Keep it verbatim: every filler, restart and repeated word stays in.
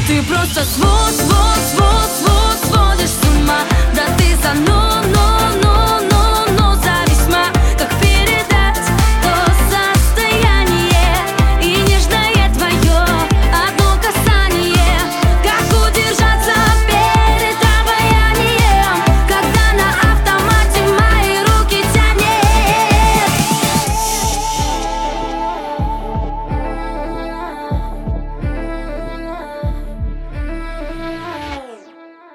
Ты просто свод, свод, свод, свод, сводишь с ума. Да ты со мной.